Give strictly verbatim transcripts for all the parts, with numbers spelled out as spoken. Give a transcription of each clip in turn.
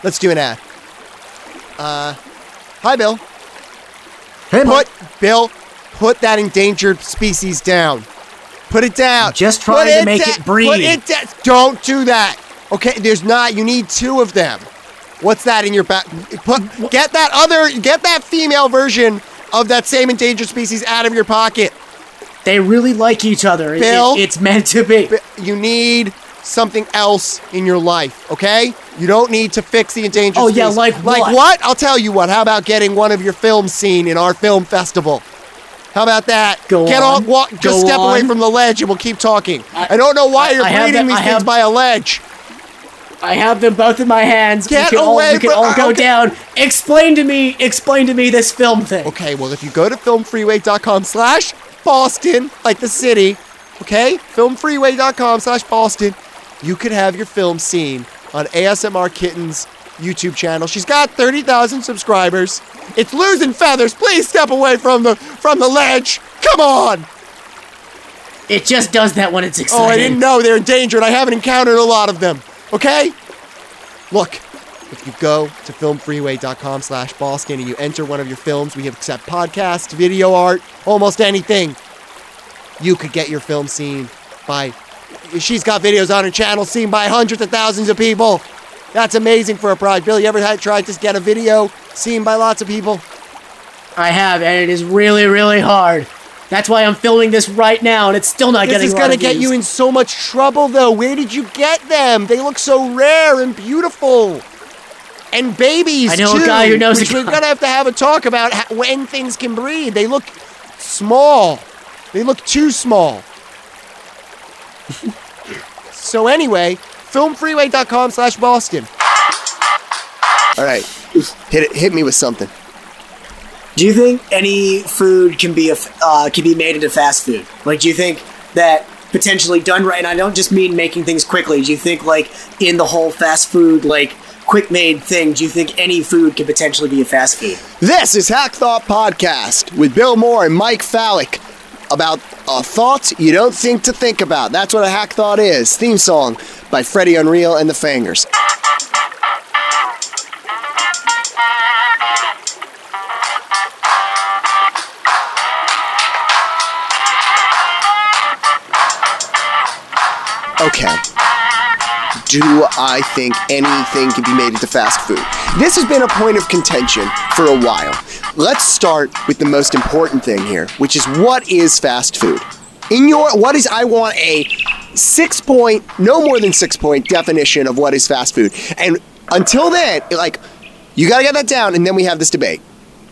Let's do an ad. Uh, hi, Bill. Hey, put, Mike. Bill, put that endangered species down. Put it down. Just trying put to make da- it breathe. Put it down. Don't do that. Okay, there's not. You need two of them. What's that in your back? Put get that other, get that female version of that same endangered species out of your pocket. They really like each other. Bill, it, it's meant to be. You need something else in your life, okay? You don't need to fix the endangered oh, species. yeah, like what? Like what? I'll tell you what. How about getting one of your films seen in our film festival? How about that? Go Get on. on. Walk, just Go step on. away from the ledge and we'll keep talking. I, I don't know why I, you're I have breeding the- these I things have- by a ledge. I have them both in my hands. Get we can all, away we can from- all go okay. down. Explain to me, explain to me this film thing. Okay, well, if you go to filmfreeway.com slash Boston, like the city, okay? filmfreeway.com slash Boston, you could have your film seen on A S M R Kitten's YouTube channel. She's got thirty thousand subscribers. It's losing feathers. Please step away from the from the ledge. Come on. It just does that when it's excited. Oh, I didn't know they're endangered. I haven't encountered a lot of them. Okay? Look, if you go to filmfreeway.com slash Boston and you enter one of your films, we accept podcasts, video art, almost anything. You could get your film seen by... She's got videos on her channel seen by hundreds of thousands of people. That's amazing for a project. Bill, you ever had tried to get a video seen by lots of people? I have, and it is really, really hard. That's why I'm filming this right now, and it's still not This getting is a lot going to of get views. you in so much trouble, though. Where did you get them? They look so rare and beautiful. And babies, I know too, a guy who knows which a we're guy. going to have to have a talk about how, when things can breed. They look small. They look too small. So anyway, filmfreeway.com slash Boston. All right. Hit it. Hit me with something. Do you think any food can be a, uh, can be made into fast food? Like, do you think that potentially done right, and I don't just mean making things quickly, do you think, like, in the whole fast food, like, quick-made thing, do you think any food can potentially be a fast food? This is Hack Thought Podcast with Bill Moore and Mike Fallick about a thought you don't think to think about. That's what a Hack Thought is. Theme song by Freddie Unreal and the Fangers. Okay. Do I think anything can be made into fast food? This has been a point of contention for a while. Let's start with the most important thing here, which is what is fast food? In your, what is, I want a six point, no more than six point definition of what is fast food. And until then, like, you gotta get that down, and then we have this debate.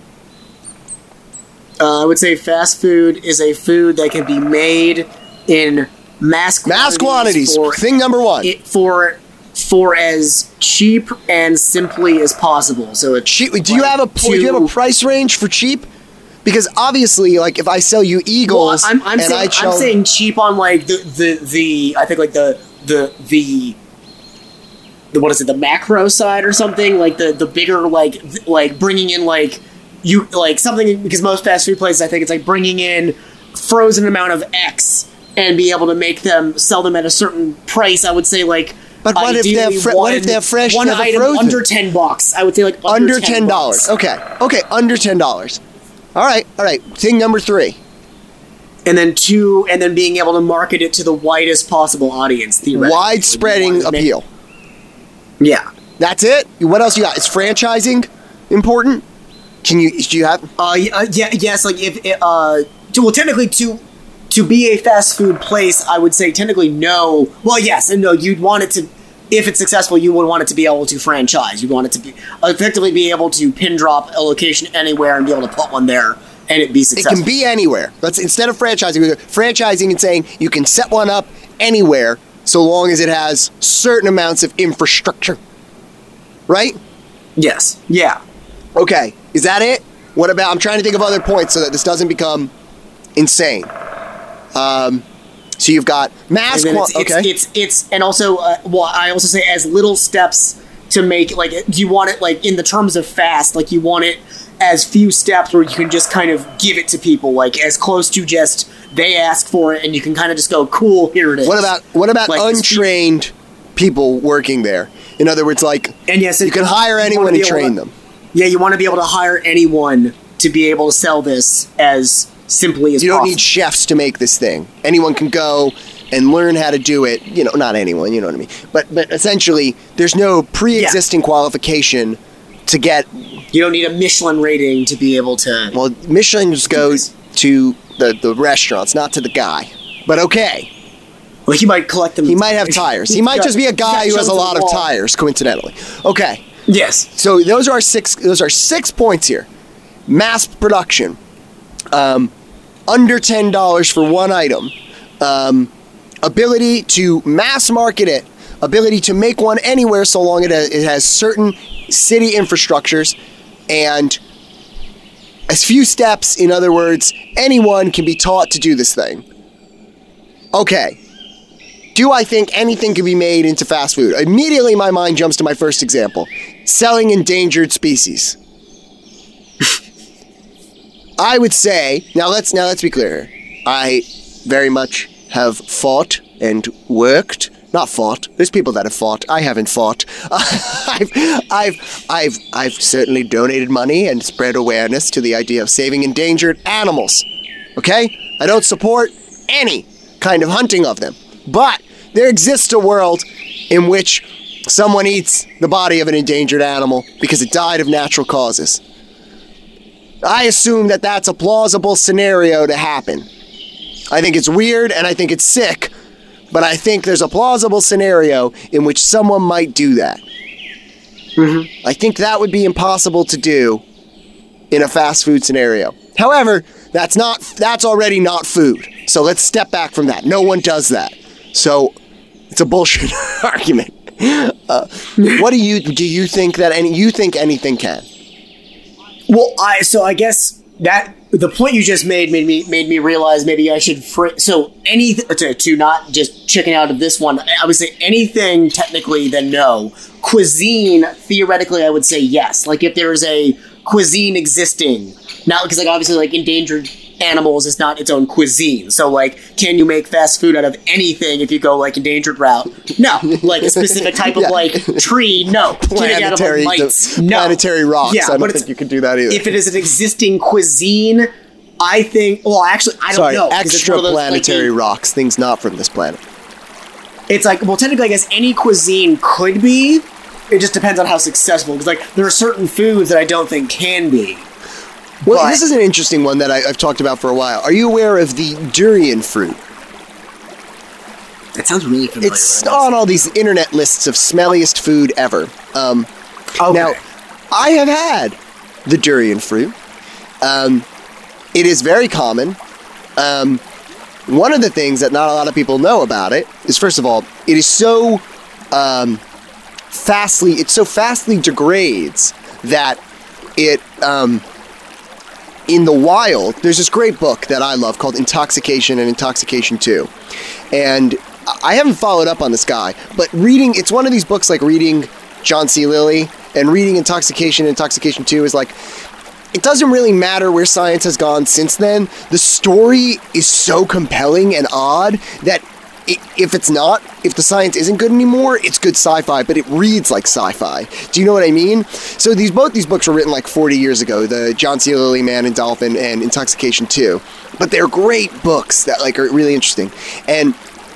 Uh, I would say fast food is a food that can be made in mass quantities. Mass quantities, for, thing number one. it, for for as cheap and simply as possible. So it's Cheap, do you have a do you have a price range for cheap? Because obviously, like, if I sell you Eagles, Well, I'm, I'm, and saying, I shall, I'm saying cheap on like the, the the I think like the the the the what is it the macro side or something, like the the bigger like th- like bringing in like you like something, because most fast food places I think it's like bringing in frozen amount of X and be able to make them sell them at a certain price. I would say like. But what if they're ideally fre- one, what if they're fresh, One never item frozen? under ten bucks. I would say like under, under ten dollars. Okay, okay, under ten dollars. All right, all right. Thing number three. And then two, and then being able to market it to the widest possible audience. Theoretically. Widespreading You want to make- appeal. Yeah. That's it. What else you got? Is franchising important? Can you? Do you have? Uh, y- uh, yeah, yes, like if it, uh, to, well, technically to to be a fast food place, I would say technically no. Well, yes and no. You'd want it to, if it's successful, you would want it to be able to franchise. You'd want it to be effectively be able to pin drop a location anywhere and be able to put one there and it be It successful. can be anywhere. Let's instead of franchising, we're franchising and saying you can set one up anywhere so long as it has certain amounts of infrastructure. Right? Yes. Yeah. Okay. Is that it? What about? I'm trying to think of other points so that this doesn't become insane. Um, so you've got mass. And then Qua- it's, okay. it's, it's it's and also uh, well, I also say as little steps to make, like, you want it like in the terms of fast, like you want it as few steps where you can just kind of give it to people, like as close to just they ask for it and you can kind of just go, cool, here it is. What about what about Like, untrained people working there? In other words, like, And yes, you can hire wanna anyone be and able train to- them. Yeah, you want to be able to hire anyone to be able to sell this as simply as You don't possible. need chefs to make this thing. Anyone can go and learn how to do it. You know, not anyone, you know what I mean. But but essentially, there's no pre-existing qualification to get. You don't need a Michelin rating to be able to. Well, Michelin's go to the, the restaurants, not to the guy. But okay, Well, he might collect them. he might have tires. He might just be a guy who has a lot of tires, coincidentally. Okay. Yes. So those are our six. Those are six points here. Mass production, um, under ten dollars for one item, um, ability to mass market it, ability to make one anywhere so long it has, it has certain city infrastructures, and a few steps. In other words, anyone can be taught to do this thing. Okay. Do I think anything can be made into fast food? Immediately my mind jumps to my first example. Selling endangered species. I would say, now let's now let's be clear here. I very much have fought and worked. Not fought. There's people that have fought. I haven't fought. I've, I've, I've, I've certainly donated money and spread awareness to the idea of saving endangered animals. Okay? I don't support any kind of hunting of them. But there exists a world in which someone eats the body of an endangered animal because it died of natural causes. I assume that that's a plausible scenario to happen. I think it's weird and I think it's sick, but I think there's a plausible scenario in which someone might do that. Mm-hmm. I think that would be impossible to do in a fast food scenario. However, that's not that's already not food. So let's step back from that. No one does that. So it's a bullshit argument. Uh, what do you do? You think that any? You think anything can? Well, I so I guess that the point you just made made me made me realize maybe I should fr- so any to, to not just chicken out of this one. I would say anything technically, then no. Cuisine theoretically, I would say yes. Like if there is a cuisine existing, not because like obviously like endangered animals is not its own cuisine. So like, can you make fast food out of anything if you go like endangered route? No, like a specific type of Yeah. like tree. No, Can it out of, like, Planetary, mites? the No, planetary rocks. Yeah, I don't but it's- think you could do that either. if it is an existing cuisine, I think. Well, actually, I don't Sorry, know. 'cause it's one of those, like, extraplanetary the- rocks, things not from this planet. It's like, well, technically, I guess any cuisine could be. It just depends on how successful. Because like, there are certain foods that I don't think can be. Well, But- this is an interesting one that I, I've talked about for a while. Are you aware of the durian fruit? That sounds really familiar. It's on all these internet lists of smelliest food ever. Um, Okay. Now, I have had the durian fruit. Um, it is very common. Um, one of the things that not a lot of people know about it is, first of all, it is so um, fastly, it so fastly degrades that it, um, in the wild, there's this great book that I love called Intoxication and Intoxication two. And I haven't followed up on this guy, but reading, it's one of these books like reading John C. Lilly, and reading Intoxication and Intoxication two is like, it doesn't really matter where science has gone since then. The story is so compelling and odd that it, if it's not, if the science isn't good anymore, it's good sci-fi, but it reads like sci-fi. Do you know what I mean? So these both these books were written like forty years ago, the John C. Lilly Man and Dolphin and Intoxication two. But they're great books that like are really interesting. And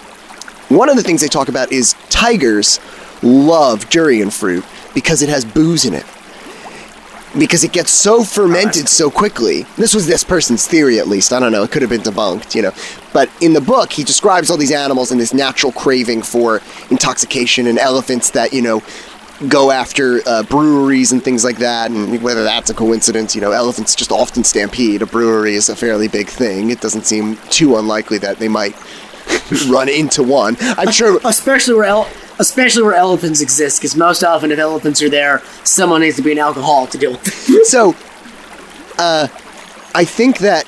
one of the things they talk about is tigers love durian fruit because it has booze in it. Because it gets so fermented so quickly. This was this person's theory, at least. I don't know. It could have been debunked, you know. But in the book, he describes all these animals and this natural craving for intoxication, and elephants that, you know, go after uh, breweries and things like that. And whether that's a coincidence, you know, elephants just often stampede. A brewery is a fairly big thing. It doesn't seem too unlikely that they might run into one. I'm sure. especially where el- especially where elephants exist, because most often if elephants are there, someone needs to be an alcoholic to deal with them. So, uh, I think that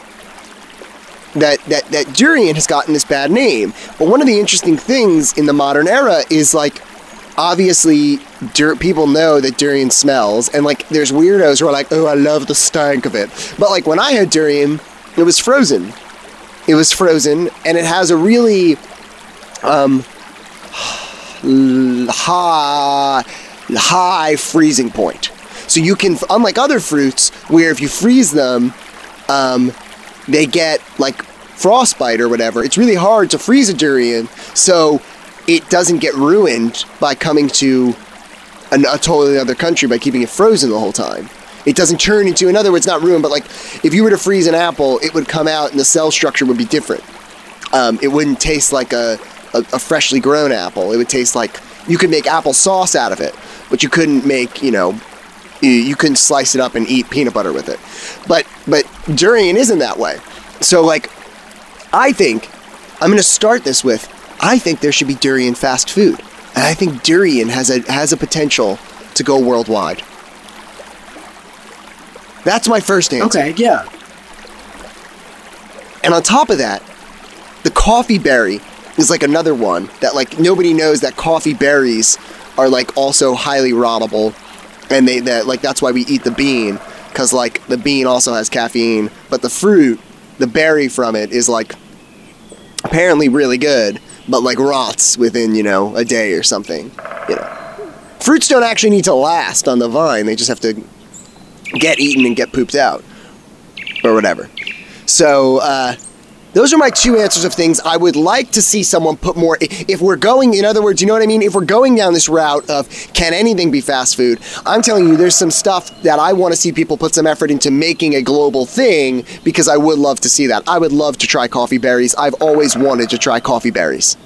that that that durian has gotten this bad name. But one of the interesting things in the modern era is like, obviously, dur- people know that durian smells, and like, there's weirdos who are like, "Oh, I love the stank of it." But like, when I had durian, it was frozen. It was frozen, and it has a really um ha high freezing point. So you can, unlike other fruits, where if you freeze them, um, they get like frostbite or whatever. It's really hard to freeze a durian, so it doesn't get ruined by coming to an, a totally other country by keeping it frozen the whole time. It doesn't turn into, in other words, not ruined, but like if you were to freeze an apple, it would come out and the cell structure would be different. Um, it wouldn't taste like a, a, a freshly grown apple. It would taste like, you could make apple sauce out of it, but you couldn't make, you know, you, you couldn't slice it up and eat peanut butter with it. But but durian isn't that way. So like, I think, I'm going to start this with, I think there should be durian fast food. And I think durian has a has a potential to go worldwide. That's my first answer. Okay, yeah. And on top of that, the coffee berry is like another one that like nobody knows that coffee berries are like also highly rottable, and they that like that's why we eat the bean, because like the bean also has caffeine, but the fruit, the berry from it is like apparently really good, but like rots within, you know, a day or something. You know, fruits don't actually need to last on the vine; they just have to get eaten and get pooped out or whatever. So uh, those are my two answers of things I would like to see someone put more. If we're going, in other words, you know what I mean? If we're going down this route of can anything be fast food, I'm telling you there's some stuff that I want to see people put some effort into making a global thing, because I would love to see that. I would love to try coffee berries. I've always wanted to try coffee berries.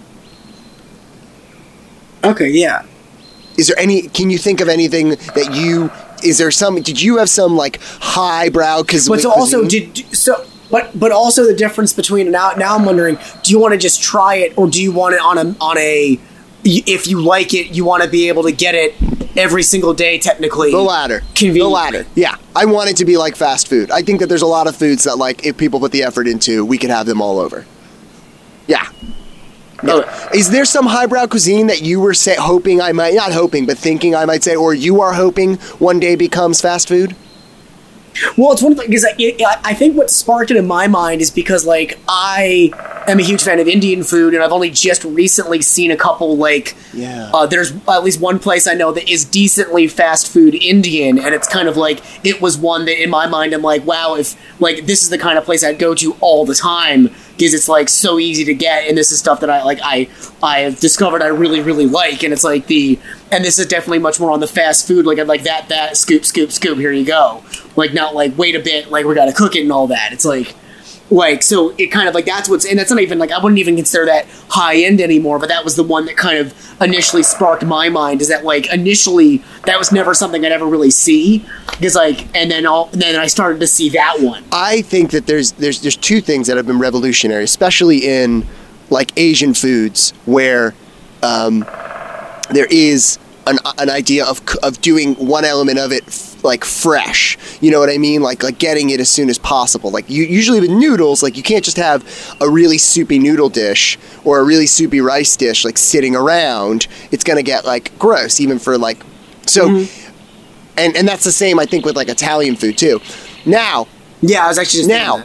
Okay, yeah. Is there any, can you think of anything that you, is there some, did you have some like highbrow, because But so also, did, so, but, but also the difference between, now, now I'm wondering, do you want to just try it, or do you want it on a, on a, if you like it, you want to be able to get it every single day, technically? The latter. Convenient. The latter. Yeah. I want it to be like fast food. I think that there's a lot of foods that like, if people put the effort into, we could have them all over. Yeah. Yeah. Is there some highbrow cuisine that you were say, hoping I might, not hoping, but thinking I might say, or you are hoping one day becomes fast food? Well, it's one of the, because I, I think what sparked it in my mind is because, like, I am a huge fan of Indian food, and I've only just recently seen a couple, like, yeah. uh, there's at least one place I know that is decently fast food Indian, and it's kind of like, it was one that in my mind I'm like, wow, if, like, this is the kind of place I'd go to all the time, because it's, like, so easy to get, and this is stuff that I, like, I, I have discovered I really, really like, and it's like the, and this is definitely much more on the fast food, like, like that, that, scoop, scoop, scoop, here you go. Like, not like, wait a bit, like, we gotta cook it and all that. It's like, like, so it kind of, like, that's what's, and that's not even, like, I wouldn't even consider that high-end anymore, but that was the one that kind of initially sparked my mind, is that, like, initially, that was never something I'd ever really see, because, like, and then all, and then I started to see that one. I think that there's, there's, there's two things that have been revolutionary, especially in, like, Asian foods, where, um, there is an, an idea of, of doing one element of it like fresh, you know what I mean? Like like getting it as soon as possible. Like you usually with noodles, like you can't just have a really soupy noodle dish or a really soupy rice dish like sitting around. It's gonna get like gross, even for like so. Mm-hmm. And and that's the same I think with like Italian food too. Now, yeah, I was actually just now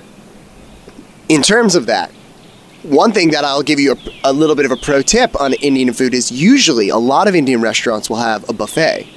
in terms of that. One thing that I'll give you a, a little bit of a pro tip on Indian food is usually a lot of Indian restaurants will have a buffet.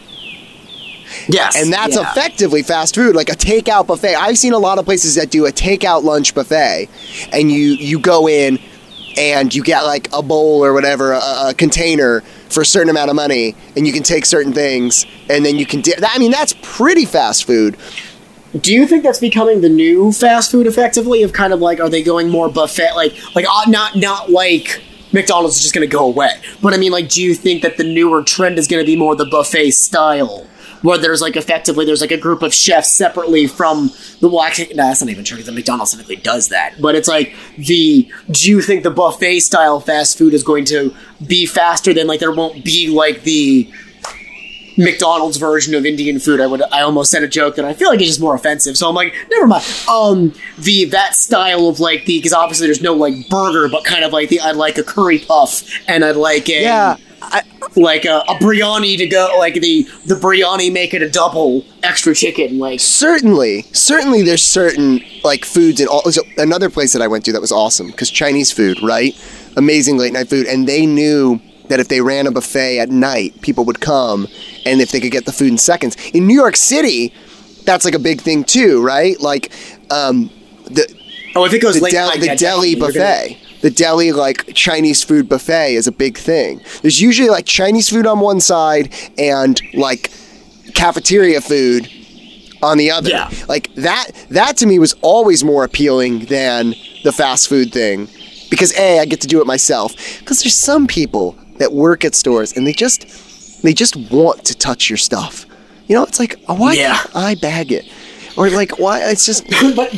Yes. And that's yeah. effectively fast food, like a takeout buffet. I've seen a lot of places that do a takeout lunch buffet, and you, you go in and you get like a bowl or whatever, a, a container for a certain amount of money, and you can take certain things, and then you can... Di- I mean, that's pretty fast food. Do you think that's becoming the new fast food effectively, of kind of like, are they going more buffet, like, like uh, not not like McDonald's is just going to go away, but I mean, like, do you think that the newer trend is going to be more the buffet style, where there's like effectively there's like a group of chefs separately from the, well, actually, no, that's not even true, because McDonald's typically does that, but it's like the, do you think the buffet style fast food is going to be faster than, like, there won't be like the McDonald's version of Indian food? I would, I almost said a joke that I feel like is just more offensive, so I'm like, never mind. Um, the, that style of like the, because obviously there's no like burger, but kind of like the, I'd like a curry puff, and I'd like a, yeah, I, like a, a biryani to go, like the, the biryani make it a double extra chicken, like. Certainly, certainly there's certain like foods, and all, so another place that I went to that was awesome, because Chinese food, right? Amazing late night food, and they knew that if they ran a buffet at night, people would come, and if they could get the food in seconds. In New York City, that's like a big thing too, right? Like um, the Oh, if it goes the, late, del- night, the yeah, deli definitely, buffet. you're gonna- The deli, like, Chinese food buffet is a big thing. There's usually, like, Chinese food on one side and, like, cafeteria food on the other. Yeah. Like, that, that to me was always more appealing than the fast food thing. Because, A, I get to do it myself. Because there's some people that work at stores and they just, they just want to touch your stuff. You know, it's like, oh, why Yeah. can't I bag it? Or, like, why? It's just... but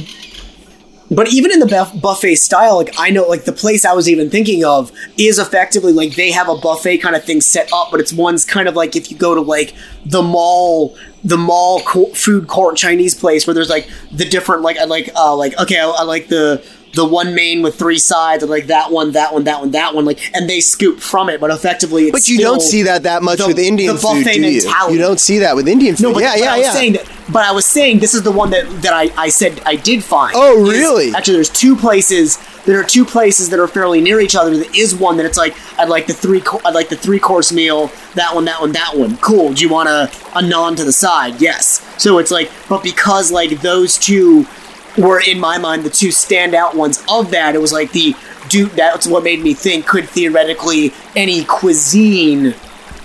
but even in the buff- buffet style, like I know, like the place I was even thinking of is effectively like they have a buffet kind of thing set up, but it's one's kind of like if you go to like the mall, the mall co- food court Chinese place where there's like the different like I like uh like okay I, I like the the one main with three sides, like that one, that one, that one, that one, like, and they scoop from it, but effectively, it's But you still don't see that that much the- with Indian the food, buffet do you? mentality. You don't see that with Indian food. No, but, yeah, but yeah, I was yeah. saying that, but I was saying this is the one that, that I, I said I did find. Oh, Is- really? Actually, there's two places. There are two places that are fairly near each other. There is one that it's like I'd like the three. Co- I'd like the three course meal. That one, that one, that one. Cool. Do you want a a naan to the side? Yes. So it's like, but because like those two were in my mind the two standout ones of that, it was like the dude. That's what made me think could theoretically any cuisine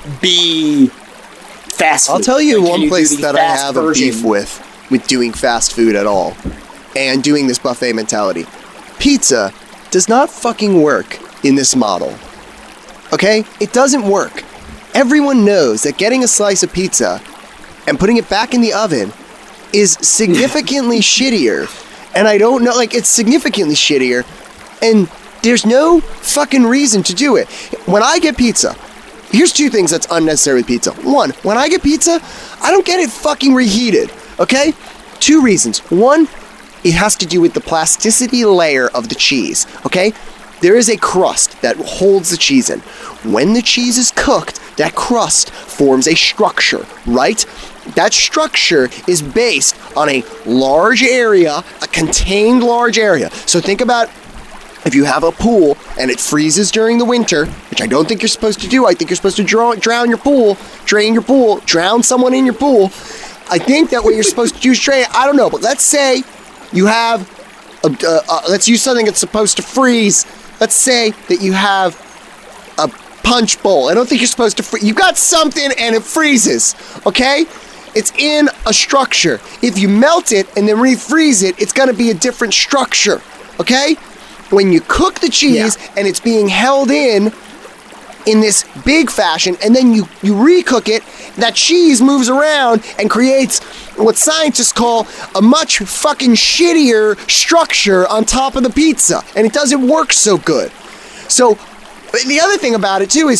be fast food? I'll tell you Like, can one do place the that I fast have a version? beef with, with doing fast food at all, and doing this buffet mentality. Pizza does not fucking work in this model. Okay? It doesn't work. Everyone knows that getting a slice of pizza and putting it back in the oven is significantly shittier. And I don't know, like, it's significantly shittier. And there's no fucking reason to do it. When I get pizza, here's two things that's unnecessary with pizza. One, when I get pizza, I don't get it fucking reheated, okay? Two reasons. One, it has to do with the plasticity layer of the cheese, okay? There is a crust that holds the cheese in. When the cheese is cooked, that crust forms a structure, right? That structure is based on a large area, a contained large area. So think about if you have a pool and it freezes during the winter, which I don't think you're supposed to do. I think you're supposed to draw, drown your pool, drain your pool, drown someone in your pool. I think that what you're supposed to do is drain. I don't know, but let's say you have, a, uh, uh, let's use something that's supposed to freeze. Let's say that you have a punch bowl. I don't think you're supposed to freeze. You got something and it freezes, okay? It's in a structure. If you melt it and then refreeze it, it's going to be a different structure, okay? When you cook the cheese Yeah. and it's being held in in this big fashion, and then you, you recook it, that cheese moves around and creates what scientists call a much fucking shittier structure on top of the pizza, and it doesn't work so good. So, the other thing about it too is,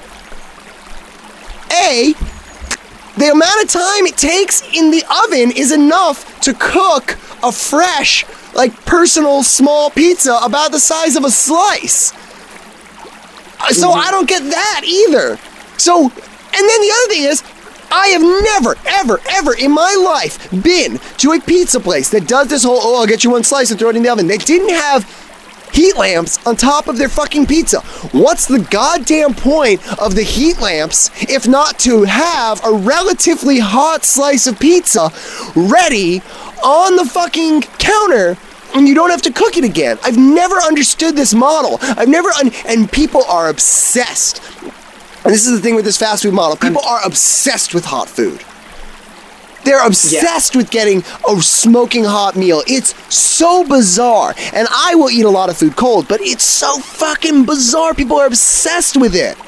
A, the amount of time it takes in the oven is enough to cook a fresh, like, personal small pizza about the size of a slice. So I don't get that either. So, and then the other thing is, I have never, ever, ever in my life been to a pizza place that does this whole, oh, I'll get you one slice and throw it in the oven. They didn't have heat lamps on top of their fucking pizza. What's the goddamn point of the heat lamps if not to have a relatively hot slice of pizza ready on the fucking counter and you don't have to cook it again? I've never understood this model. I've never, un- and people are obsessed. And this is the thing with this fast food model. People are obsessed with hot food. They're obsessed with getting a smoking hot meal. It's so bizarre. And I will eat a lot of food cold, but it's so fucking bizarre. People are obsessed with it.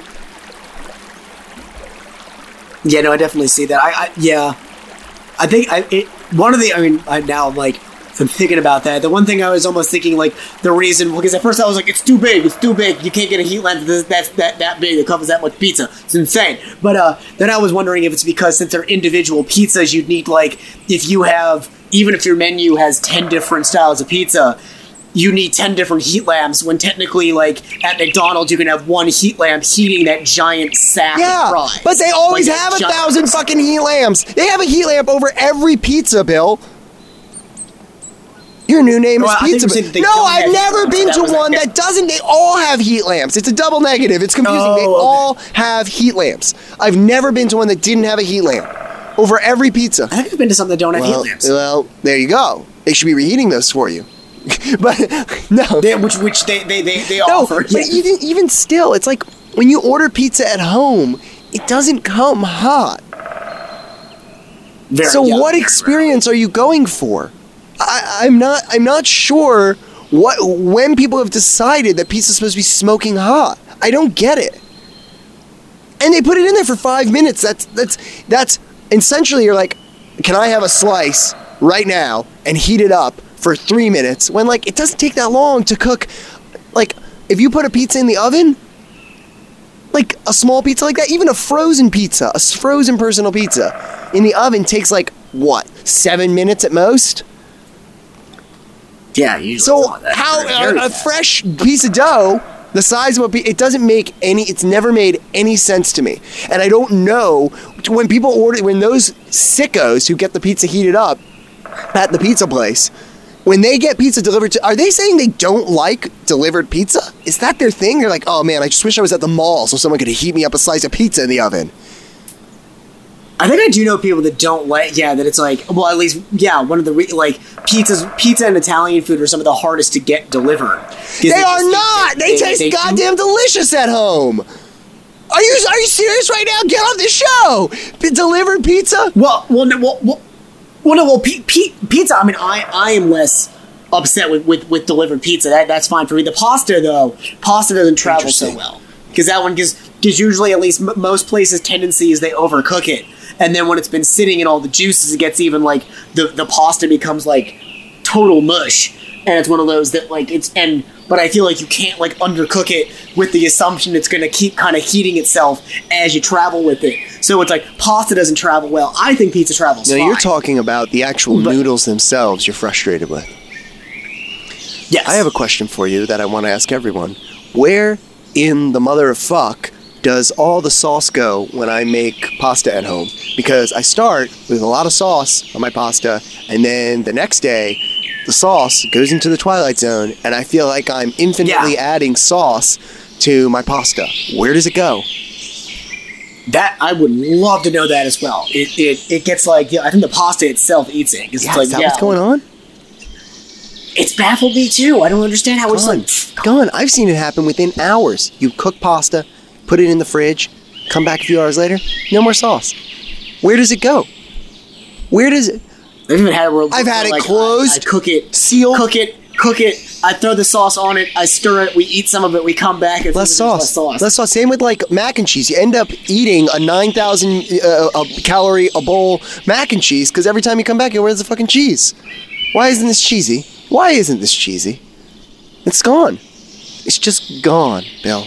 Yeah, no, I definitely see that. I, I yeah, I think I it, one of the. I mean, I now I'm like I'm thinking about that. The one thing I was almost thinking like the reason because at first I was like it's too big, it's too big. You can't get a heat lamp that's that's that that big that covers that much pizza. It's insane. But uh, then I was wondering if it's because since they're individual pizzas, you'd need like if you have even if your menu has ten different styles of pizza. You need ten different heat lamps when technically, like, at McDonald's, you can have one heat lamp heating that giant sack Yeah, of fries. but they always Like have a giant- thousand fucking heat lamps. They have a heat lamp over every pizza, Bill. Your new name Well, is I think Pizza. you said But they no, don't I've have never heat lamps, been so to that was one like- that doesn't. They all have heat lamps. It's a double negative. It's confusing. Oh, they okay. all have heat lamps. I've never been to one that didn't have a heat lamp over every pizza. I think I've been to some that don't have Well, heat lamps. well, there you go. They should be reheating those for you. But no, They, which which they they they, they no. offer. But even even still, it's like when you order pizza at home, it doesn't come hot. Very- So yeah, what very experience are you going for? I, I'm not. I'm not sure what when people have decided that pizza's supposed to be smoking hot. I don't get it. And they put it in there for five minutes. That's that's that's essentially you're like, can I have a slice right now and heat it up for three minutes? When like it doesn't take that long to cook. Like if you put a pizza in the oven, like a small pizza like that, even a frozen pizza, a s- frozen personal pizza in the oven takes like what seven minutes at most. Yeah, usually. So not that how very, very a, a fast. fresh piece of dough the size of a piece, it doesn't make any, it's never made any sense to me. And I don't know, when people order, when those sickos who get the pizza heated up at the pizza place, when they get pizza delivered to, are they saying they don't like delivered pizza? Is that their thing? They're like, oh man, I just wish I was at the mall so someone could heat me up a slice of pizza in the oven. I think I do know people that don't like. Yeah, that it's like. Well, at least yeah. One of the re- like pizzas, pizza and Italian food are some of the hardest to get delivered. 'Cause They, are just- not! They, taste they do- goddamn delicious at home! Are you, are you serious right now? Get off the show! P- delivered pizza? Well, well, no, well, well, well, no, well, p- p- pizza. I mean, I, I am less upset with, with, with delivered pizza. That that's fine for me. The pasta though, pasta doesn't travel so Interesting. well because that one gives because usually at least m- most places' tendency is they overcook it, and then when it's been sitting in all the juices, it gets even like the the pasta becomes like total mush, and it's one of those that like it's and. But I feel like you can't like undercook it with the assumption it's going to keep kind of heating itself as you travel with it. So it's like pasta doesn't travel well. I think pizza travels No, fine. you're talking about the actual But- noodles themselves you're frustrated with. Yes. I have a question for you that I want to ask everyone. Where in the mother of fuck does all the sauce go when I make pasta at home? Because I start with a lot of sauce on my pasta, and then the next day, the sauce goes into the Twilight Zone, and I feel like I'm infinitely Yeah. adding sauce to my pasta. Where does it go? That I would love to know that as well. It it, it gets like yeah, I think the pasta itself eats it. 'Cause Yeah, it's like, is that yeah, what's going on? It's baffled me too. I don't understand how it's Gone. like. Gone. I've seen it happen within hours. You cook pasta, put it in the fridge, come back a few hours later, no more sauce. Where does it go? Where does it? I've even had it where I've had it like, closed, I, I cook it, sealed. cook it, cook it. I throw the sauce on it. I stir it. We eat some of it. We come back. And Less there's sauce. Less sauce. Less sauce. Same with like mac and cheese. You end up eating a nine thousand uh, a calorie a bowl mac and cheese because every time you come back, you where's the fucking cheese? Why isn't this cheesy? Why isn't this cheesy? It's gone. It's just gone, Bill.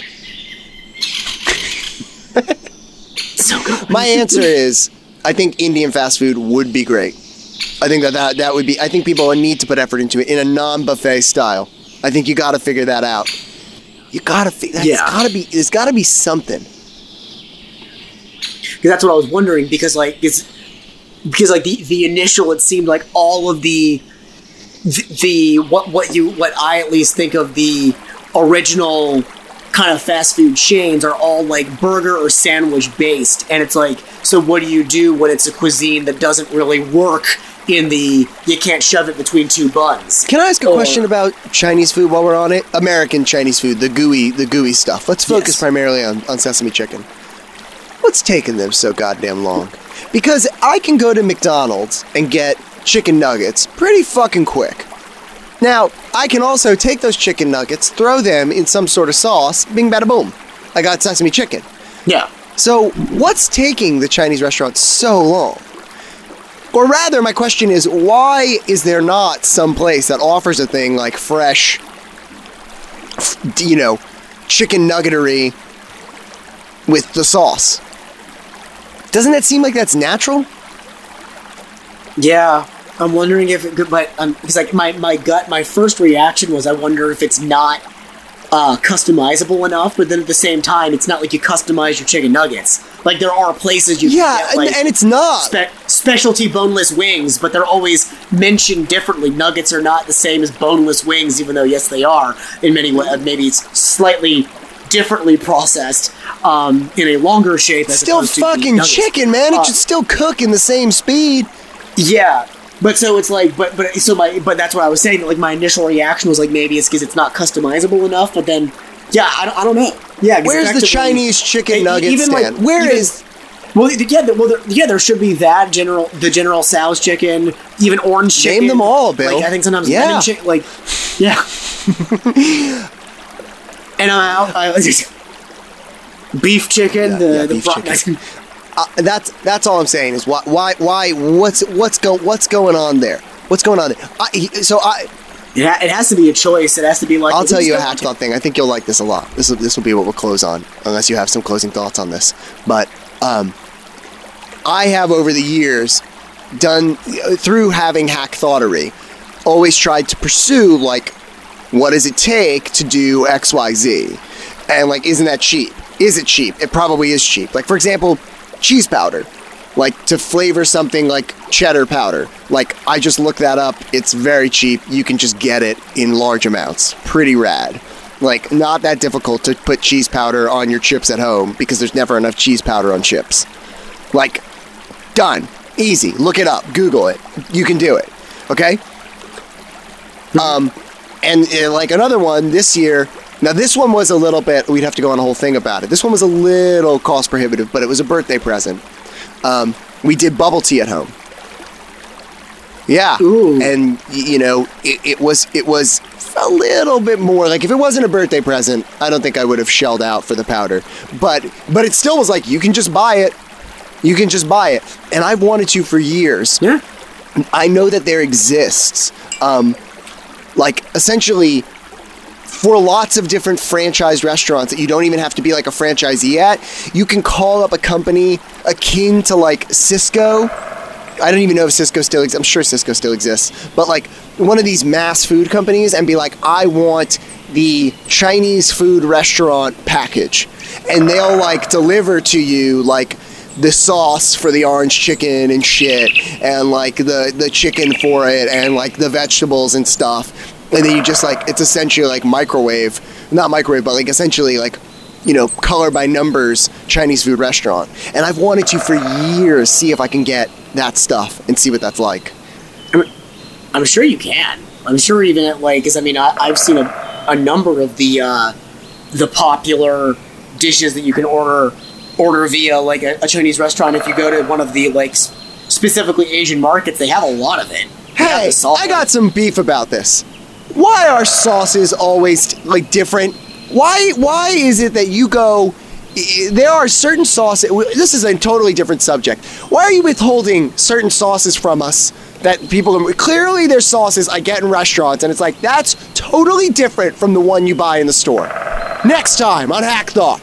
so good. My answer is, I think Indian fast food would be great. I think that, that that would be. I think people need to put effort into it in a non-buffet style. I think you got to figure that out. You got to figure. That's Yeah. got to be. There's got to be something. Because that's what I was wondering. Because like it's because like the the initial, it seemed like all of the the, the what what you what I at least think of the original kind of fast food chains are all like burger or sandwich based, and it's like, so what do you do when it's a cuisine that doesn't really work in the you can't shove it between two buns? Can I ask a Or- question about Chinese food while we're on it? American Chinese food, the gooey, the gooey stuff. Let's focus Yes. primarily on, on sesame chicken. What's taking them so goddamn long? Because I can go to McDonald's and get chicken nuggets pretty fucking quick. Now, I can also take those chicken nuggets, throw them in some sort of sauce, bing bada boom. I got sesame chicken. Yeah. So, what's taking the Chinese restaurants so long? Or rather, my question is, why is there not some place that offers a thing like fresh, f- you know, chicken nuggetery with the sauce? Doesn't that seem like that's natural? Yeah, I'm wondering if it could, but um, because like my, my gut, my first reaction was I wonder if it's not uh, customizable enough, but then at the same time, it's not like you customize your chicken nuggets. Like there are places you Yeah, can get, like, and, and it's not. spec, specialty boneless wings, but they're always mentioned differently. Nuggets are not the same as boneless wings, even though yes, they are in many ways. Maybe it's slightly differently processed um, in a longer shape. As Still opposed to fucking nuggets. chicken, man. It Uh, should still cook in the same speed. Yeah, but so it's like, but but so my, but that's what I was saying. Like my initial reaction was like maybe it's because it's not customizable enough. But then, yeah, I don't, I don't know. Yeah, 'cause Where's the effectively- Chinese chicken e- nugget even, like, stand? Where even- is? Well, yeah, the- well, there, yeah, there should be that general, the General Tso's chicken, even orange chicken. Name them all, Bill. Like I think sometimes Yeah. lemon chicken, like yeah. And I, I, I just beef chicken, Yeah, the yeah, the beef bro- chicken. Uh, that's that's all I'm saying is why why why what's what's go what's going on there? What's going on there? I, he- so I it, ha- it has to be a choice. It has to be like. I'll tell who's you a going hack to- thought thing. I think you'll like this a lot. This will, this will be what we'll close on, unless you have some closing thoughts on this. But um, I have over the years done through having hack thoughtery, always tried to pursue like, what does it take to do X Y Z, and like, isn't that cheap? Is it cheap? It probably is cheap. Like for example, cheese powder. Like to flavor something like cheddar powder. Like I just looked that up. It's very cheap. You can just get it in large amounts. Pretty rad. Like not that difficult to put cheese powder on your chips at home because there's never enough cheese powder on chips. Like done. Easy. Look it up. Google it. You can do it. Okay? Um and uh, like another one this year. Now this one was a little bit, we'd have to go on a whole thing about it. This one was a little cost prohibitive, but it was a birthday present. Um, we did bubble tea at home. Yeah, Ooh. and y- you know, it, it was it was a little bit more like if it wasn't a birthday present, I don't think I would have shelled out for the powder. But but it still was like you can just buy it, you can just buy it, and I've wanted to for years. Yeah. I know that there exists, um, like essentially. For lots of different franchise restaurants that you don't even have to be like a franchisee at, you can call up a company akin to like Cisco. I don't even know if Cisco still exists. I'm sure Cisco still exists. But like one of these mass food companies and be like, I want the Chinese food restaurant package. And they'll like deliver to you like the sauce for the orange chicken and shit and like the, the chicken for it and like the vegetables and stuff. And then you just like, it's essentially like microwave, not microwave, but like essentially like, you know, color by numbers Chinese food restaurant. And I've wanted to for years see if I can get that stuff and see what that's like. I'm sure you can. I'm sure even at like, because I mean, I, I've seen a, a number of the uh, the popular dishes that you can order order via like a, a Chinese restaurant. If you go to one of the like s- specifically Asian markets, they have a lot of it. They have Hey, the salt. I got some beef about this. Why are sauces always like different? Why why is it that you go i- there are certain sauces, this is a totally different subject. Why are you withholding certain sauces from us that people clearly there's sauces I get in restaurants and it's like that's totally different from the one you buy in the store. Next time on Hack Thought.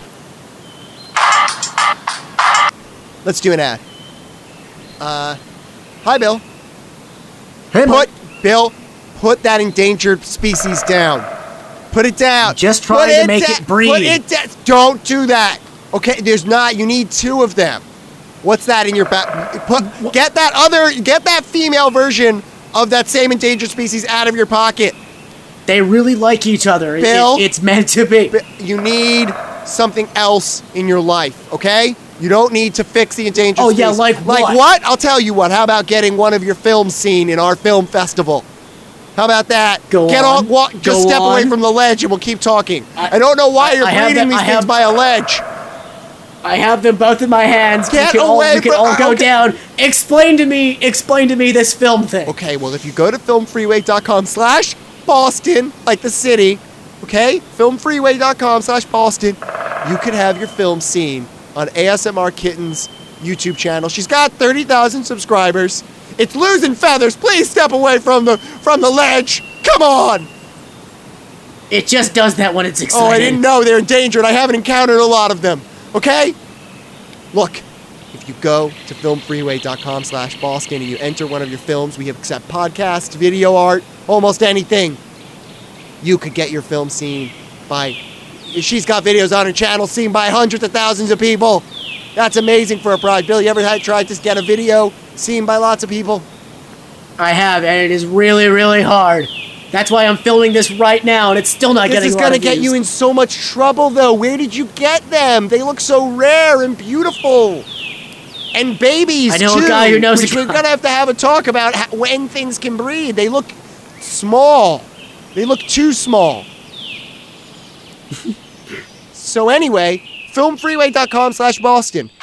Let's do an ad. Uh hi Bill. Hey, Put Bill Put that endangered species down. Put it down. Just Put trying to make da- it breed. Put it da- Don't do that. Okay, there's not. You need two of them. What's that in your back? Put get that other. Get that female version of that same endangered species out of your pocket. They really like each other. It- Bill? it- it's meant to be. You need something else in your life. Okay. You don't need to fix the endangered Oh, species. yeah, like like what? what? I'll tell you what. How about getting one of your films seen in our film festival? How about that? Go Get on. Walk, just Go step away on. from the ledge and we'll keep talking. I, I- don't know why I- you're I have breeding that- these I things have- by a ledge. I have them both in my hands. Get we can all, away we can from- all go okay. down. Explain to me. Explain to me this film thing. Okay, well, if you go to filmfreeway.com slash Boston, like the city, okay? filmfreeway.com slash Boston, you could have your film seen on A S M R Kitten's YouTube channel. She's got thirty thousand subscribers. It's losing feathers. Please step away from the from the ledge. Come on. It just does that when it's exciting. Oh, I didn't know they're endangered. I haven't encountered a lot of them. Okay? Look, if you go to filmfreeway.com slash Boston and you enter one of your films, we accept podcasts, video art, almost anything. You could get your film seen by... She's got videos on her channel seen by hundreds of thousands of people. That's amazing for a project. Bill, you ever had tried to get a video seen by lots of people? I have, and it is really, really hard. That's why I'm filming this right now, and it's still not This getting is a lot gonna of get views. you in so much trouble, though. Where did you get them? They look so rare and beautiful. And babies, I know a too, guy who knows which a we're guy. gonna have to have a talk about how, when things can breed. They look small. They look too small. So anyway, film freeway dot com slash Boston.